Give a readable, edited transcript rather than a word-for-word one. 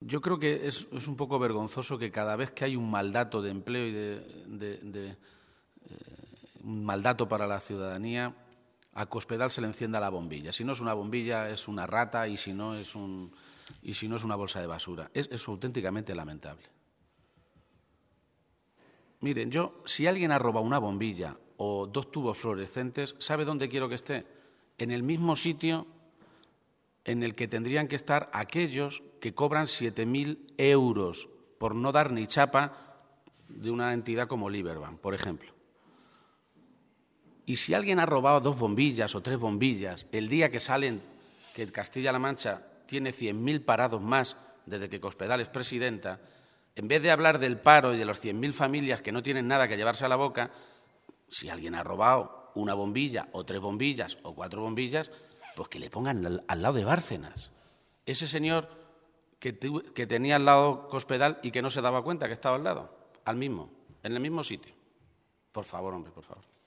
Yo creo que es un poco vergonzoso que cada vez que hay un mal dato de empleo y un mal dato para la ciudadanía, a Cospedal se le encienda la bombilla. Si no es una bombilla, es una rata, y si no es una bolsa de basura. Es auténticamente lamentable. Miren, si alguien ha robado una bombilla o 2 tubos fluorescentes, ¿sabe dónde quiero que esté? En el mismo sitio en el que tendrían que estar aquellos que cobran 7.000 euros por no dar ni chapa de una entidad como Liberbank, por ejemplo. Y si alguien ha robado 2 bombillas o 3 bombillas, el día que salen que Castilla-La Mancha tiene 100.000 parados más desde que Cospedal es presidenta, en vez de hablar del paro y de las 100.000 familias que no tienen nada que llevarse a la boca, si alguien ha robado una bombilla o 3 bombillas o 4 bombillas, pues que le pongan al lado de Bárcenas. Ese señor que tenía al lado Cospedal y que no se daba cuenta que estaba al lado, en el mismo sitio. Por favor, hombre, por favor.